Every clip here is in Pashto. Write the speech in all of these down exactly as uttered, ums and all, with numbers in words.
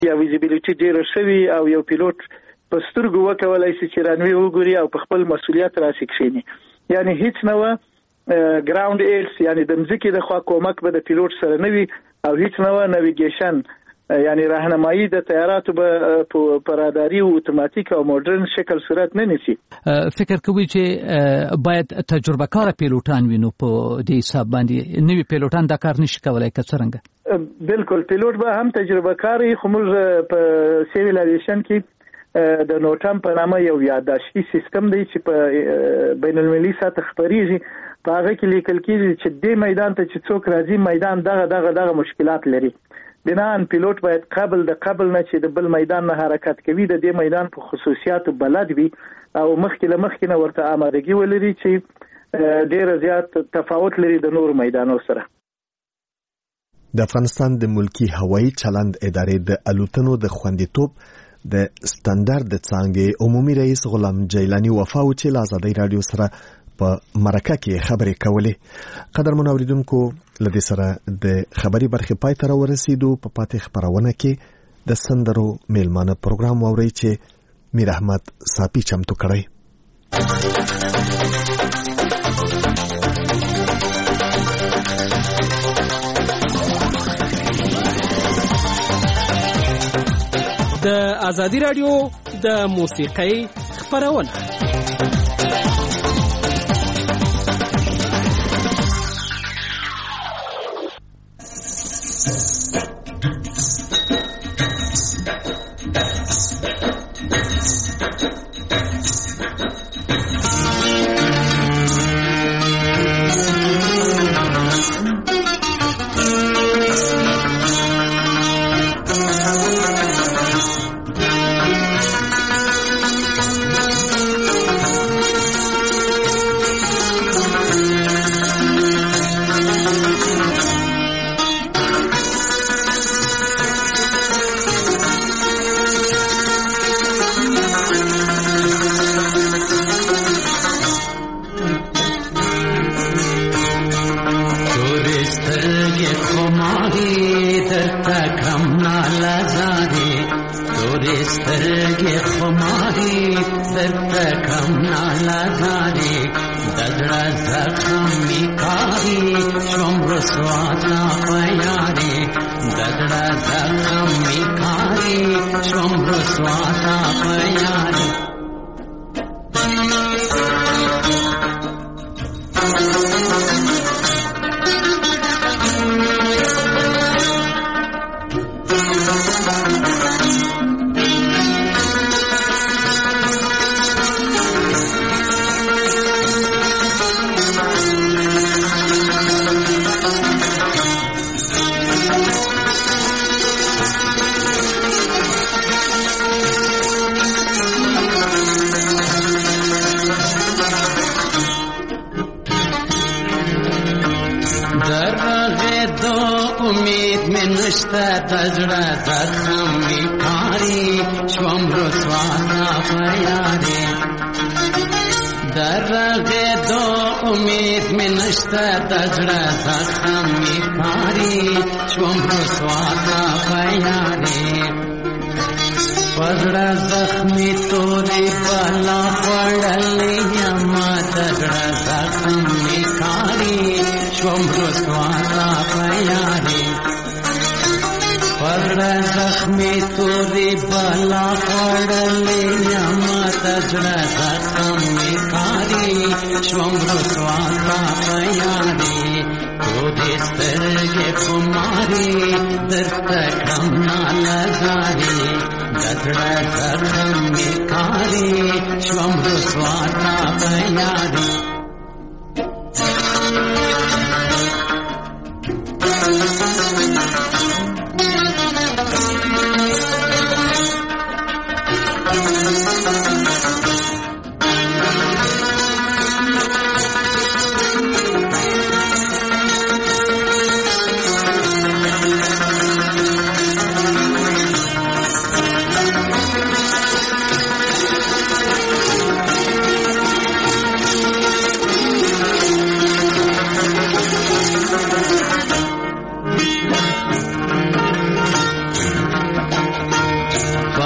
یا ویزیبیلیټي ډیره شوي او یو پیلوټ په سترګو وکولای شي چې رانوی وګوري او په خپل مسؤلیت راسي کښیني. یعنی هیڅ نه و ګراوند ایډز، یعنی د مځکې د خوا کومک به د پیلوټ سره نه وي او هیڅ نه و نیویګیشن، یعنی راهنمایي د طیاراتو به په راداري او اتوماتیک او مدرن شکل صورت نه نیسي. فکر کوي چې باید تجربه کار پیلوټان وینو په دې حساب باندې نوی پیلوټان دا کار نشي کولای که څنګه؟ بالکل پیلوټ به هم تجربه کار خو موږ په سیویل ایویشن کې د نوټم په نامه یو یاداشتي سیستم دی چې په بین المللي سطح خپریږي، په هغه کې لیکل کېږي چې دې میدان ته چې څوک راځي میدان دغه دغه دغه مشکلات لري. بنان پیلوټ باید قبل د قبل نه چې د بل میدان نه حرکت کوي د دې میدان په خصوصیاتو بلد وي او مخکې له مخکې نه ورته آمادګي ولري چې ډېر زیات تفاوت لري د نور میدانو سره. د افغانستان د ملکی هوایي چلند ادارې د الوتنو د خوندیتوب د سټانډرډ د څانګې عمومي رئیس غلام جیلانی وفاو چې له ازادۍ رادیو سره په مرکه کې خبرې کولې. قدرمن اوریدونکو لدې سره د خبري برخې پای ته ورسېدو. په پاتې خبرونه کې د سندرو میلمانه پروګرام اوري چې میر احمد صافي چمتو کړی. د ازادي رادیو د موسیقۍ خبرونه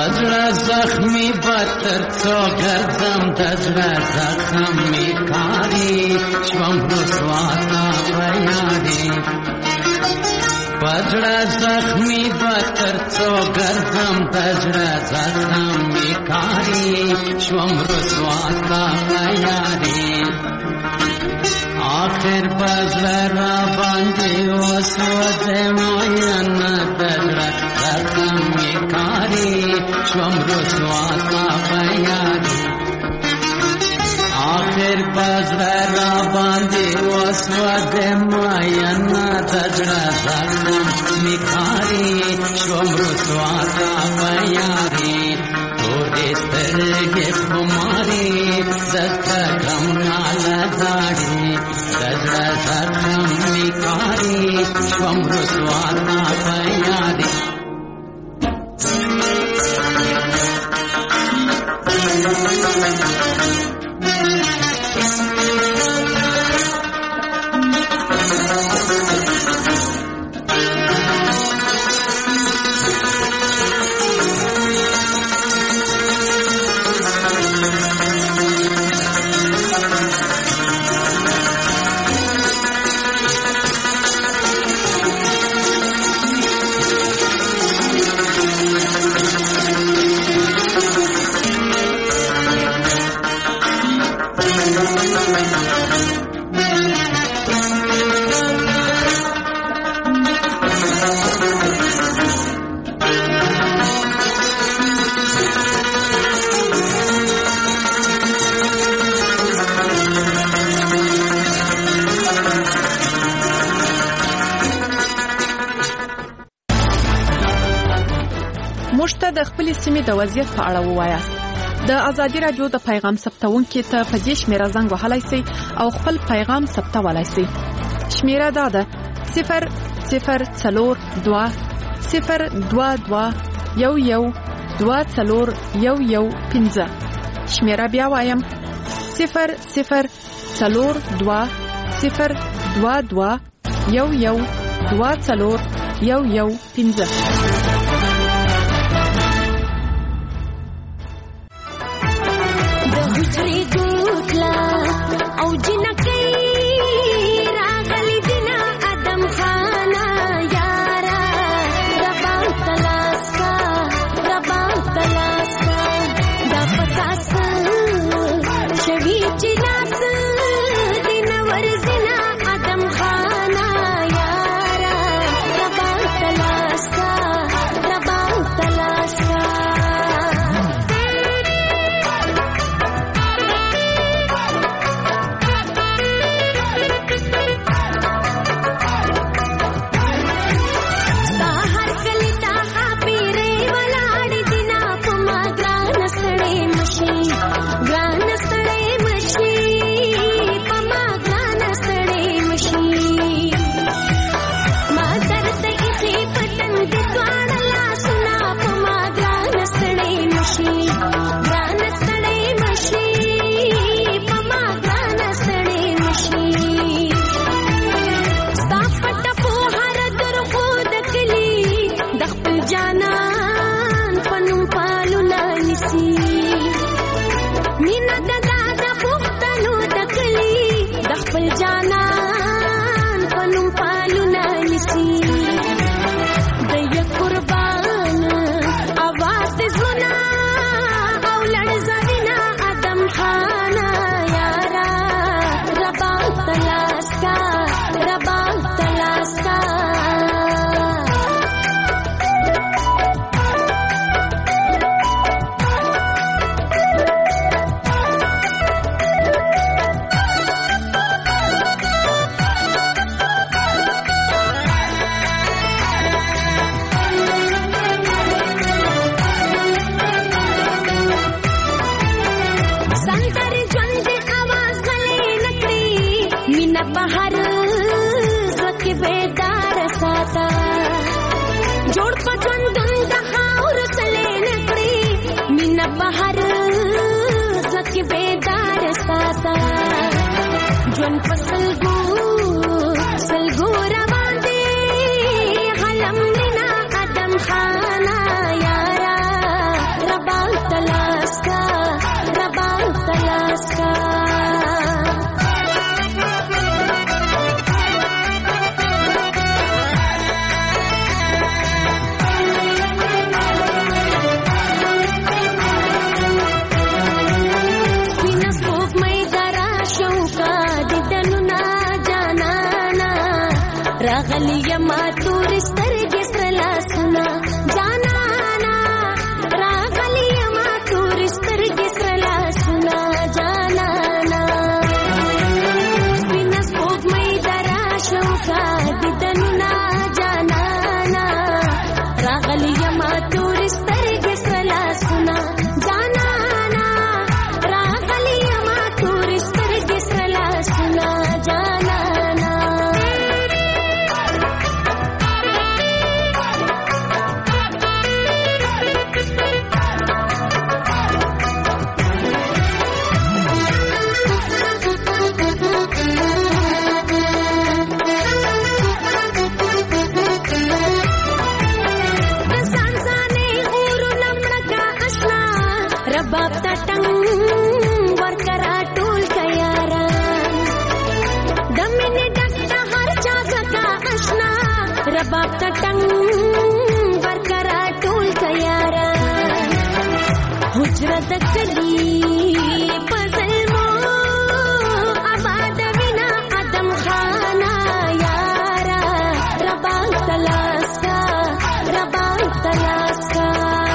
پزړه زخمی بتر څو ګرځم د زړه زخم می کاری شوم رسوا تا بیانې پزړه زخمی بتر څو ګرځم د زړه زخم می کاری شوم رسوا تا بیانې آخر بزرا باندې وسوځه ماین دزړه زخم می کاری شوم رسوا تا بیانې آخر بزرا باندې وسوځه ماین دزړه زخم می کاری شوم رسوا تا بیانې تورې سترګې خمارې زړه غم ناله داړي دزړه زخم می کاری شوم رسوا تا بیانې د خپل سیمې د وضعیت په اړه ووایاست. د ازادي رادیو د پیغام ثبتونکو ته په دې شمیره زنګ وهلای شئ او خپل پیغام ثبتولای شئ. شمیره دا ده صفر صفر څلور دوه صفر دوه دوه یو یو دوه څلور یو یو پنځه. شمیره بیا وایم صفر صفر څلور دوه صفر دوه دوه یو یو دوه څلور یو یو پنځه. رباب تټنګ ورکرا ټول کياران د مینې دستا هر چا زکا آشنا رباب تټنګ ورکرا ټول کياران حجره د کلی پزلمو آباد وینا ادم خانا یارا رباب تلاسکا رباب تلاسکا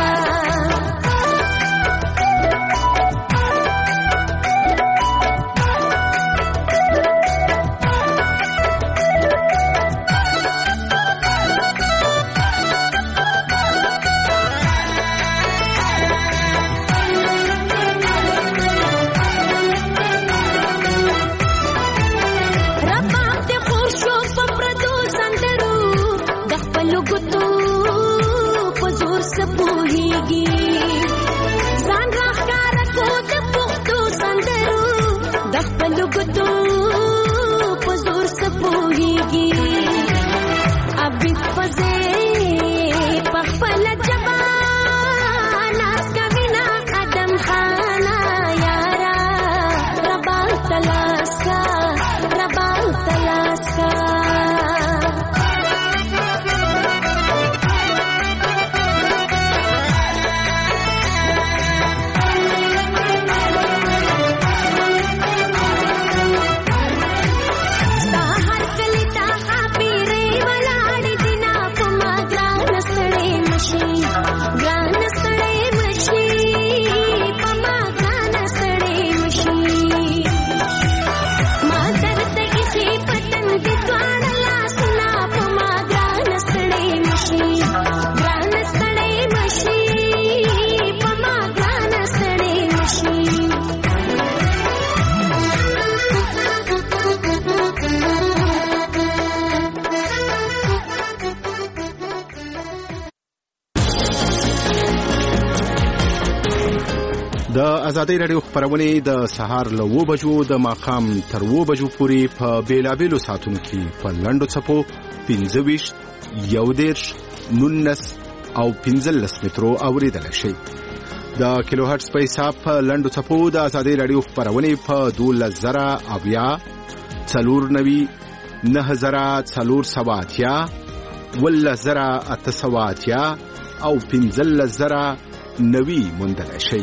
د ازادي رادیو خبرونه د سهار له و بجو د ماقام تر و بجو پورې په بیلابېلو ساعتونو کې په لنډو څپو پنځه ویشت یو دېرش نولس او پنځلس مترو اوریدل شي. د کیلو هرتز په حساب په لنډو څپو د ازادي رادیو خبرونه په دولس زره اویا څلور نوي نه زره څلور سواتیا ولس زره اته سواتیا او پنځلس زره نوي موندل شي.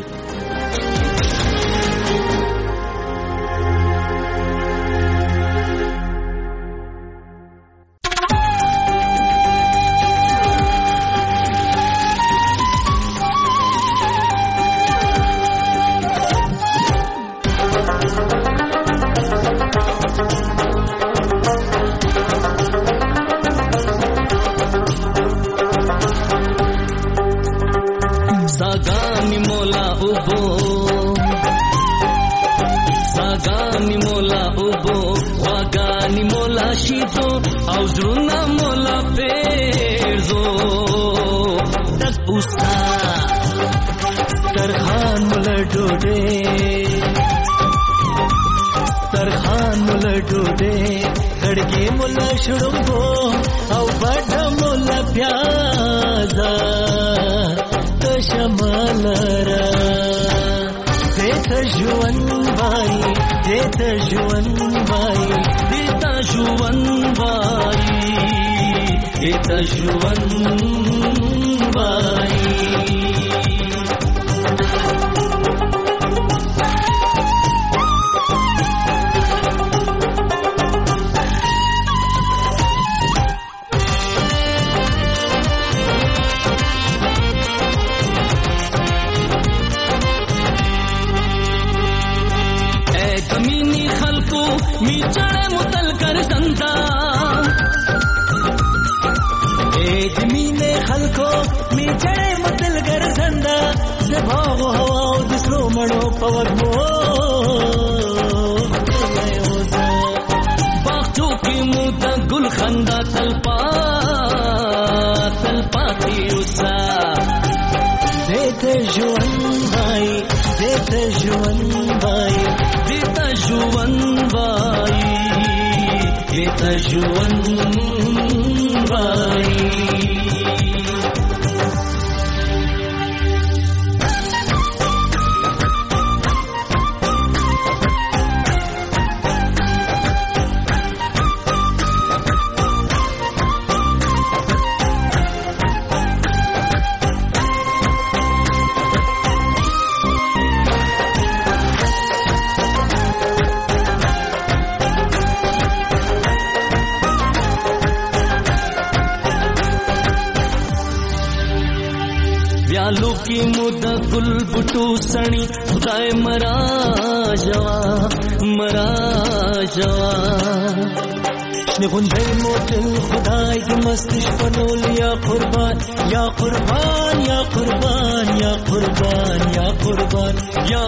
لالو کی مود گل بټو سنی خدای مرا جوا مرا جوا شنه غونډې موټل خدای دې مستش پنول یا قربان یا قربان یا قربان یا قربان یا قربان یا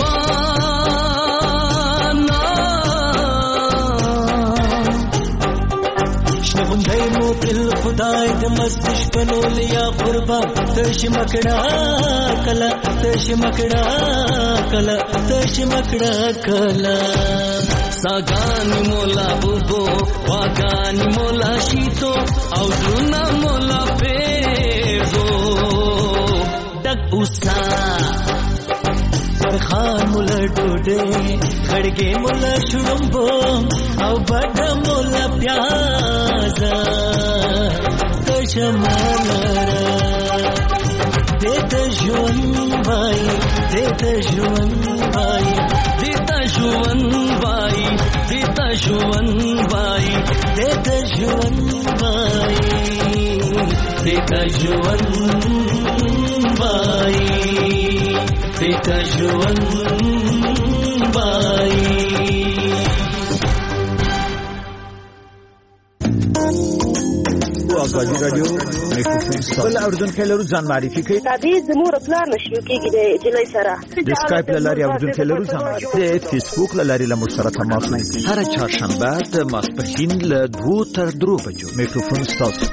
قربان شنه غونډې موټل خدای دې مستش پنول یا قربان تش مکڑا کلا تش مکڑا کلا تش مکڑا کلا ساگانی مولا بوبو واگانی مولا شیتو او درونا مولا پیزو ڈک اوسا پرخان مولا ڈوڈے خڑگے مولا شڑمبو او بڑا مولا پیازا کشمالا دیتا جون بائی دیتا جون بائی دیتا جون بائی دیتا جون بائی دیتا جون بائی دیتا جون بائی دیتا جون بائی آزادی رادیو بل اوردونکو لرو ځان معرفي کوي دا دې زموږ پلان نشو کېږي د جلای سره د سکایپ لاري اوردونکو لرو ځان معرفي د فیسبوک لاري له مشترک تماس نیسي هر چهارشنبه د ماسپښین له دوه تر درو بجو میکروفون ستاسو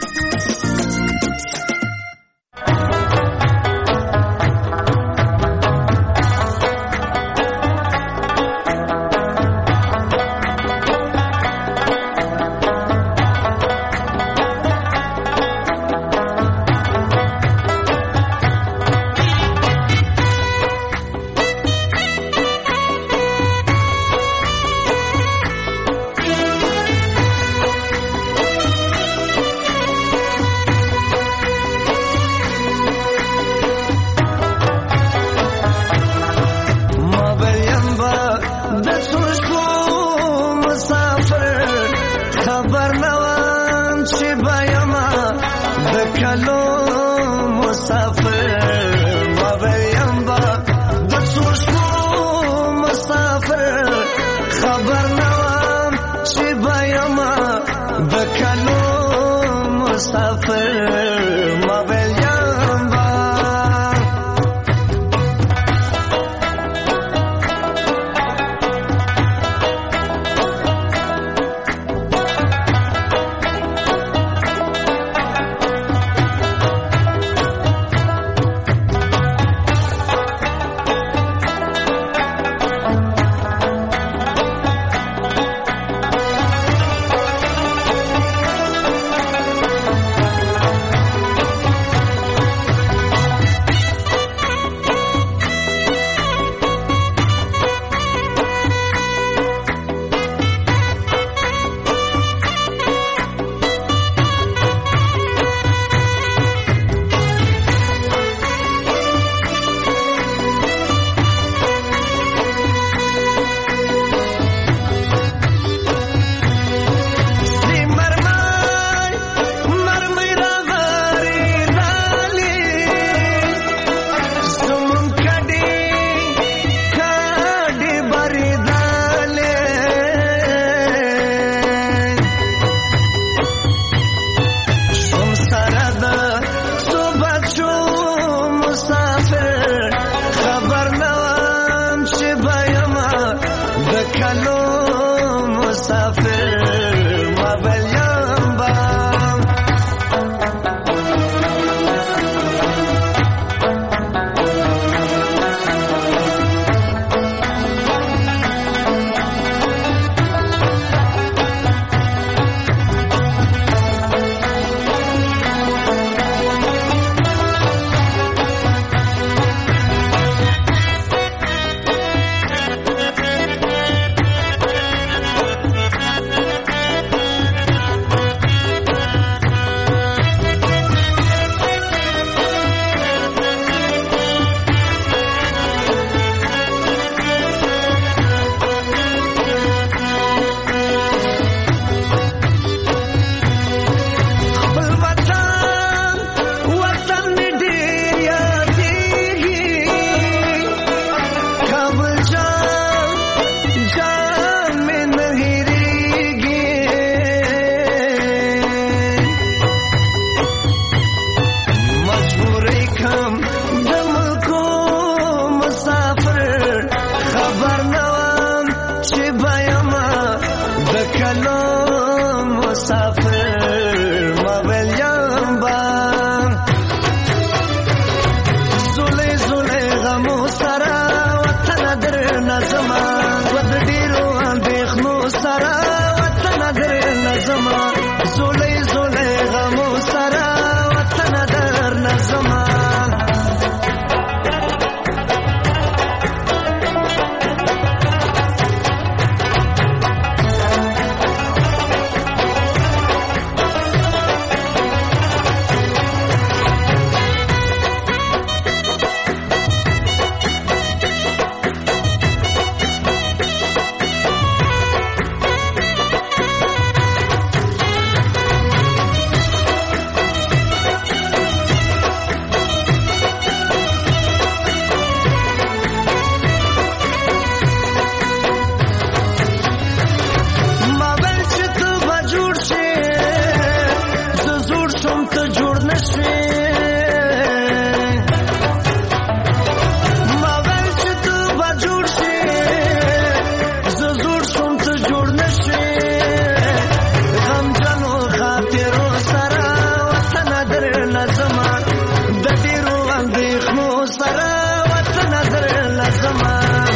یخنو سره وطن در لازمه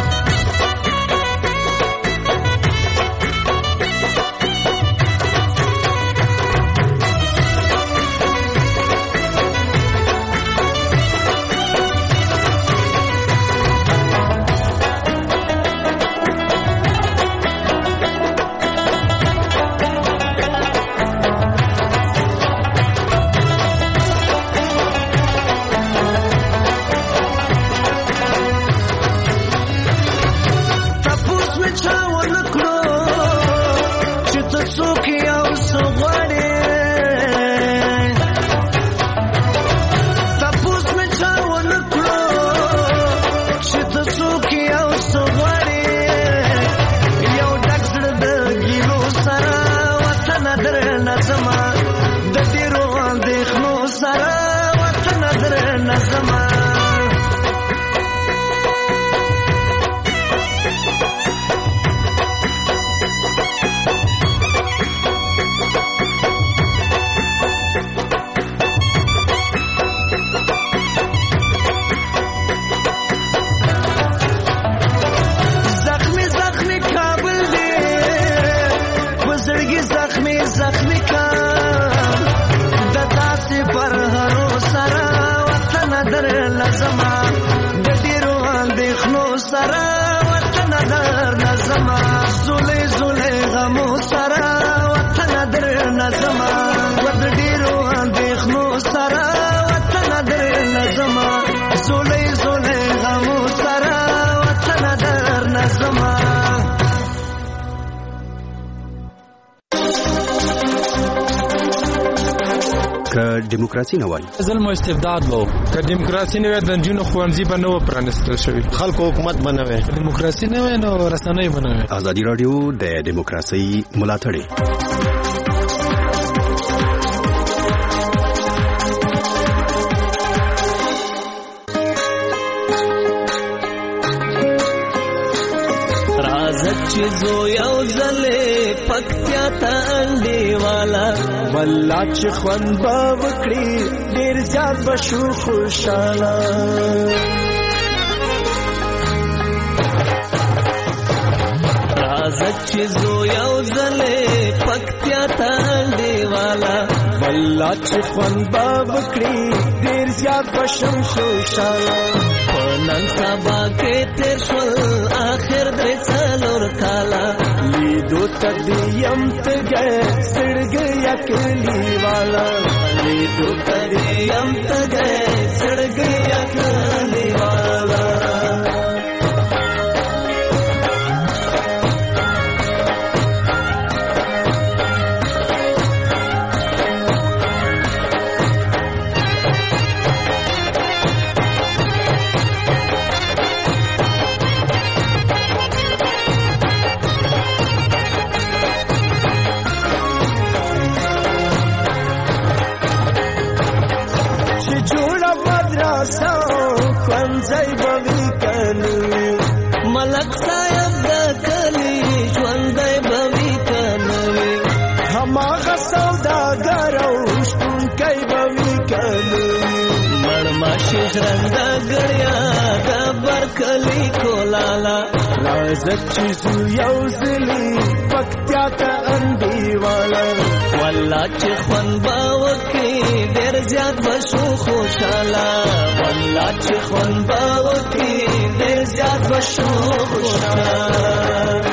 دیموکراسي نه وای ظلم او استبداد وو که دیموکراسي نه وای د جنونو خوانځي په نو پرانستل شوی خلکو حکومت بنوي دیموکراسي نه وای نو رسنۍ بنوي ازادي رادیو د دیموکراسي ملاتړ چې زو یو ځلې پکتیا ته انډیوالا والله چې خوند به وکړي ډېر زیات به شو خوشحاله راځه چې زو یو ځلې پکتیا ته انډیوالا والله چې خوند به وکړي ډېر زیات به شم خوشحاله نن سبا کې تیر شول آخر درې څلور کاله لیدو تدیم تګه سړګیا کلی والا لیدو تدیم تګه سړګیا کلی والا ملک صاحب د کلی ژوندۍ بوي کنوي هماغه سوداګر او شتونکی بوي کنوي مړماشي ژرنده ګړیا د برکلی کولالا راځه چې زو یو ځلې پکتیا ته انډیوالا والله چې خوند به وکړي ډېر زیات به شو خوشحاله والله چې خوند به وکړي ډېر زیات به شو خوشحاله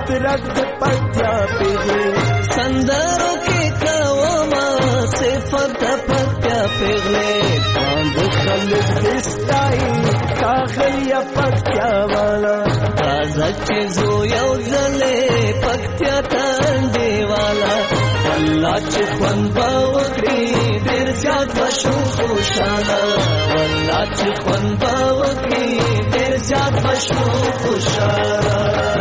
رد پتیا پیغلې سندرو کې کوما صفت پتیا پیغلې باند خلک دستای کاغلی پتیا والا تازه چې زو یو ځلې پتیا تندې والا الله چې خوان با وکړي ډېر زیات بشو خوشاله الله چې خوان با وکړي ډېر زیات بشو خوشاله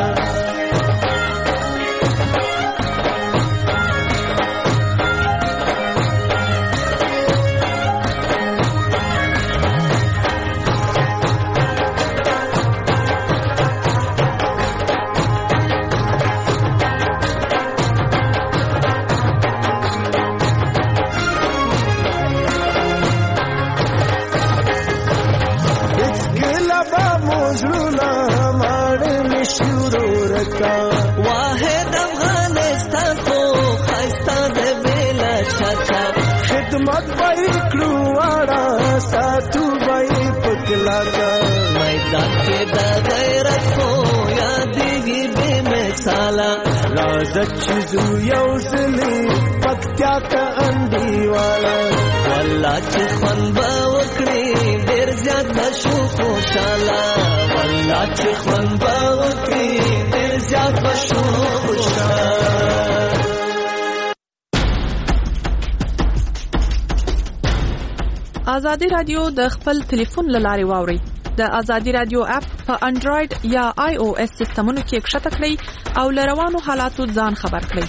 واحد افغانستان کو خستا دے بیلا چاچا خدمت بائی کلواڑا ساتو بائی پکلا کا میدان کے دا غیرت کو یادگی بے مثالا رازت چیزو یوزلی پکتیا کا اندی والا واللہ چی خون با وکڑی دیر زیاد بشو خوشالا واللہ چی خون با وکڑی دیر زیاد بشو خوشالا آزادی رادیو د خپل ټلیفون لارې واوري د آزادی رادیو اپ په انډراید یا آی او اس سیستمونو کې ښکته کړئ او لروانو حالاتو ځان خبر کړئ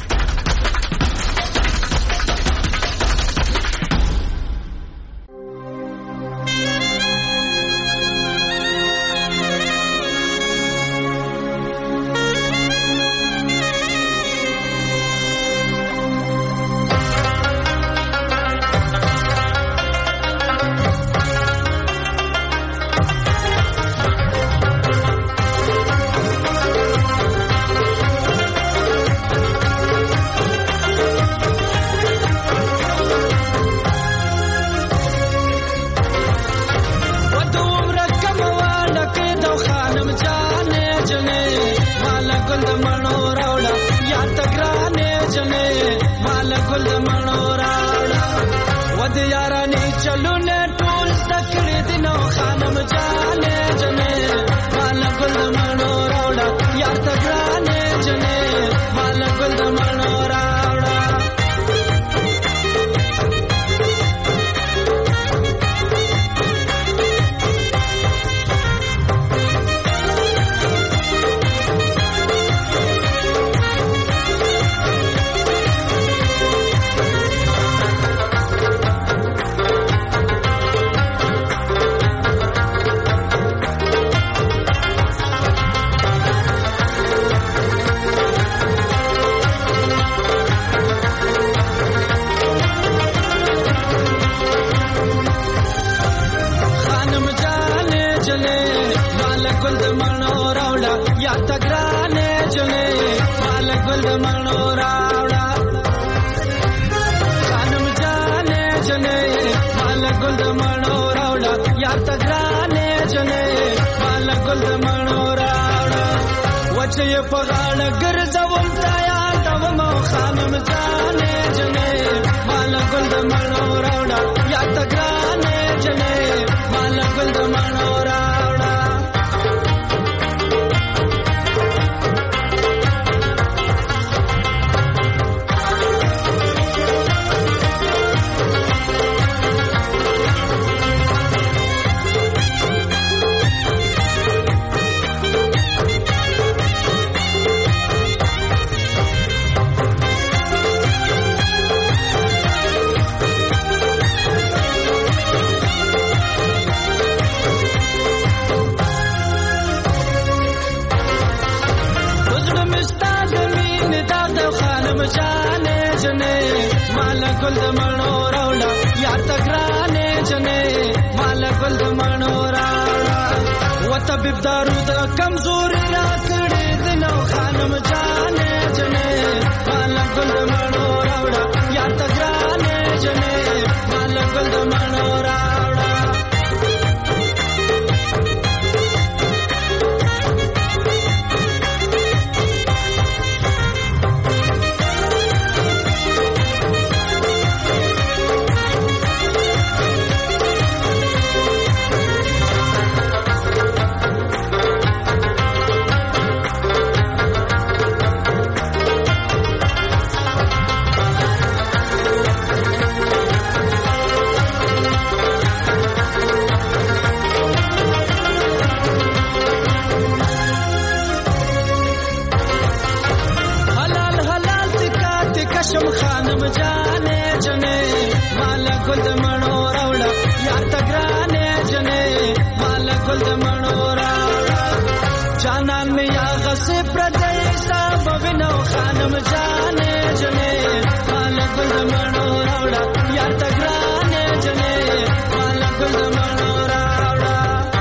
شم خانم جانې جنې مالا ګل د مڼو راوړه یار تګرانې جنې مالا ګل د مڼو راوړه جانان مې یا غسه پردې صاحب وینو خانم جانې جنې مالا ګل د مڼو راوړه یار تګرانې جنې مالا ګل د مڼو راوړه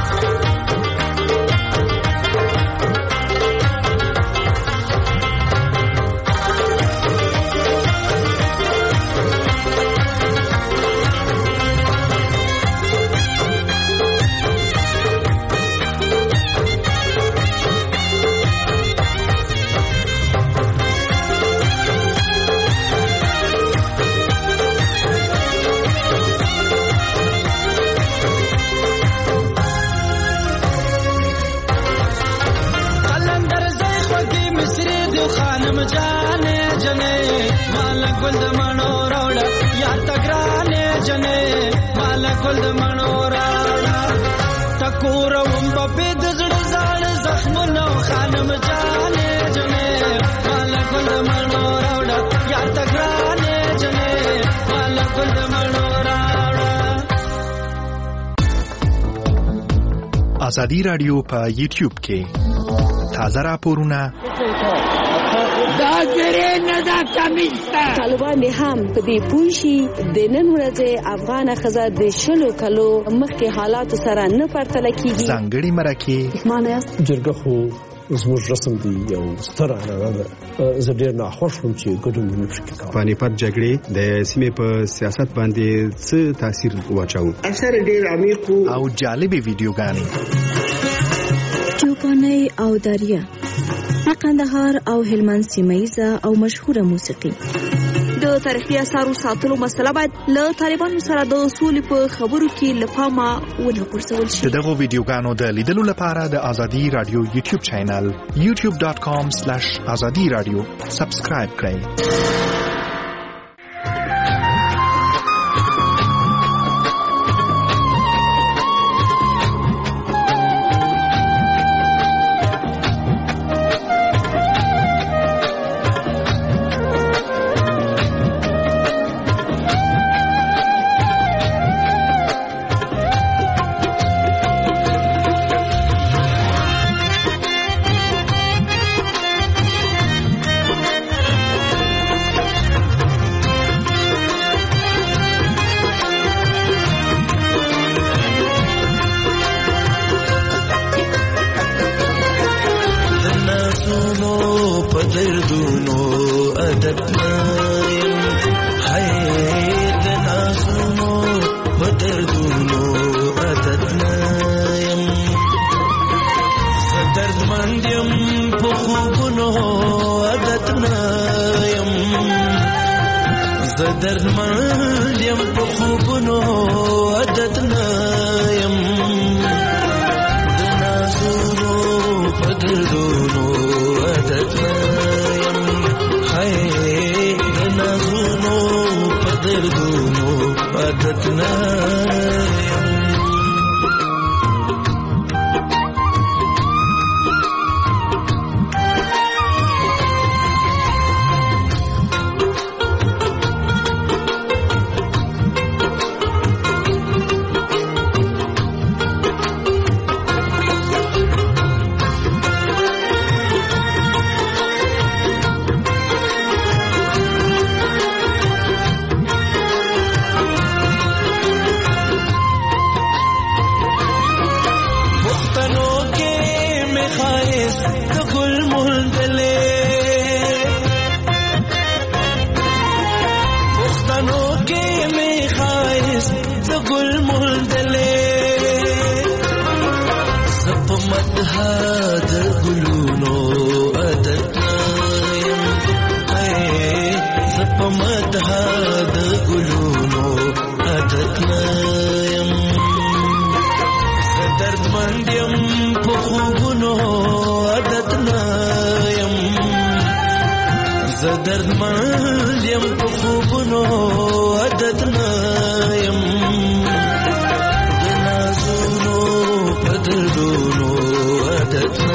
خانم جانې جنې مالا ګل د مڼو راوړه یار تګرانې جنې مالا ګل د مڼو راوړه ټکور ومب په د زړه زړه زخمونو خانم جانې جنې مالا ګل د مڼو راوړه یار تګرانې جنې مالا ګل د مڼو راوړه. ازادي رادیو په یوټیوب کې تازه راپورونه دا زره نه دا کمیستا طالبان هم په دې پوښي د نن ورځې افغان خزه د شلو کلو مخکې حالات سره نه پرتل کیږي ځانګړي مرکه معنی جرګه خو زموږ رسم دی یو ستر عنعنه ده زه ډېر ناخوښ وم چې ګډون ونه شي کولی. پانیپت جګړې د سیمې په سیاست باندې څه تاثیر واچاو؟ اثر ډېر عمیق او جالبې ویډیوګانې چوپانۍ او دریا د قندهار او هلمند سیمه‌یزه او مشهوره موسیقي. د تاریخي اثارو ساتلو مسله باید له طالبانو سره د اصول په خبرو کې لپاره ونه غورځول شي. دغه ویډیوګانو د لیدلو لپاره د ازادي رادیو یوټیوب چینل یوټیوب ډاټ کام سلیش ازادي رادیو سبسکرایب کړئ.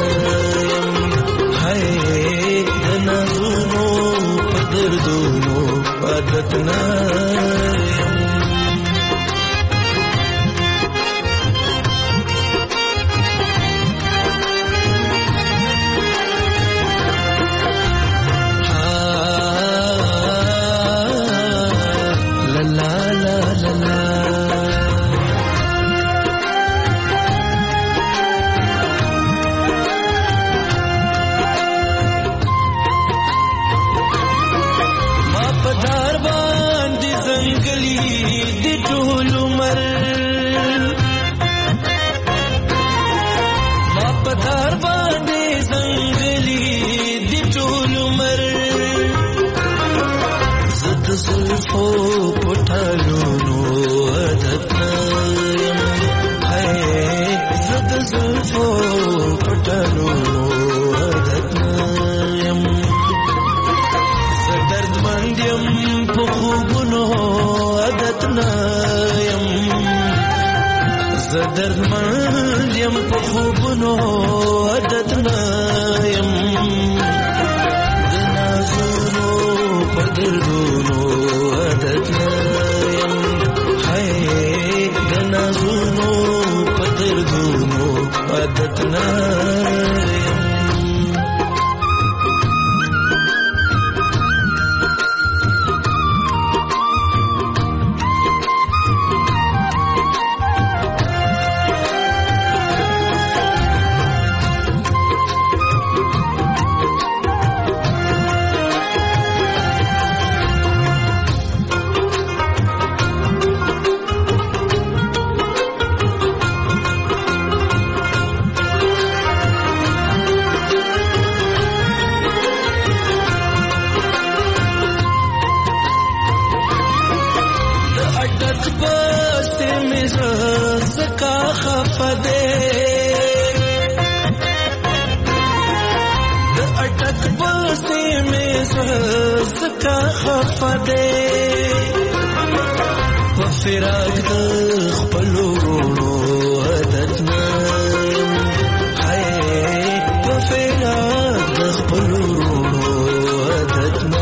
دردونو عادت نه دردمند یم په خوبونو عادت نه یم د نازونو په دردونو عادت نه یم هی د نازونو په دردونو عادت نه یم فراق د خپل ورونو عادت نه هي په فراق د خپل ورونو عادت نه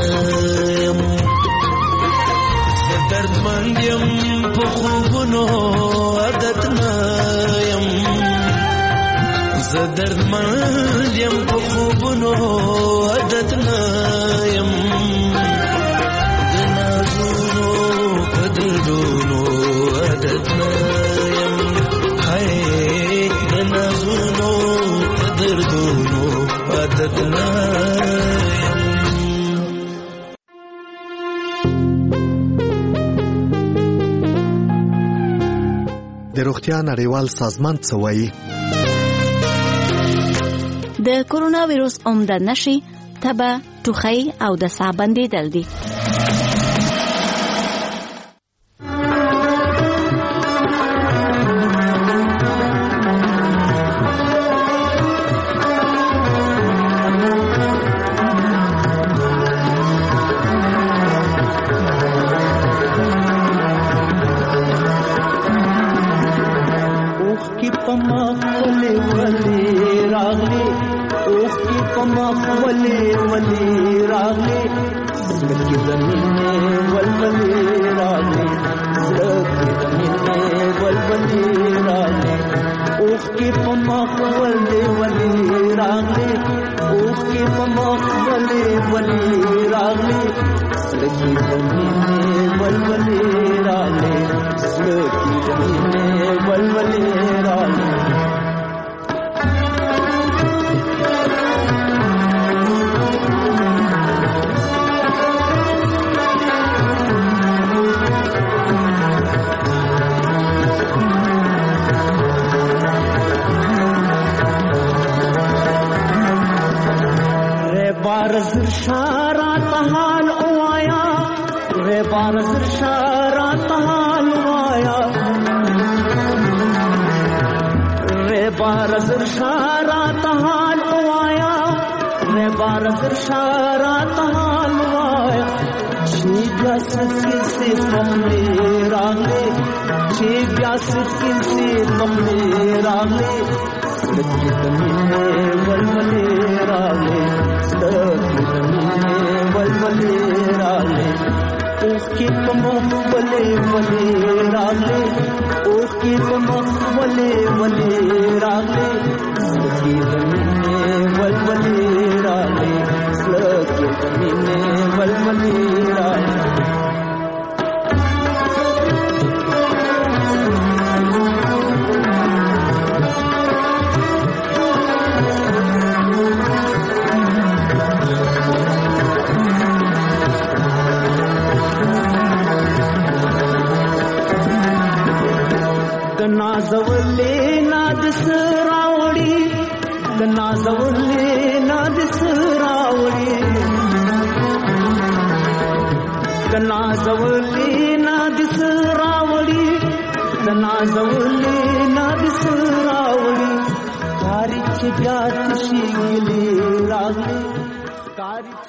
دردمند یم په خوبونو عادت نه یم زه دردمند یم په خوبونو عادت نه یم دردونو عادت نه یم هی د نازونو په دردونو عادت نه یم د روغتیا نړیوال سازمان څه وایي؟ د کورونا وایروس عمده نښې تبه، ټوخی او د ساه بندېدل دي. اوخ کې پمخ ولې ولې راغلې اوخ کې پمخ ولې ولې راغلې سلګي د مینې ولولې راغلې سلګي د مینې ولولې راغلې نازولې ناد سراوړي د نازولې ناد سراوړي د نازولې ناد سراوړي د نازولې ناد سراوړي کاری چې بیا تشي ګلې راغلي کاری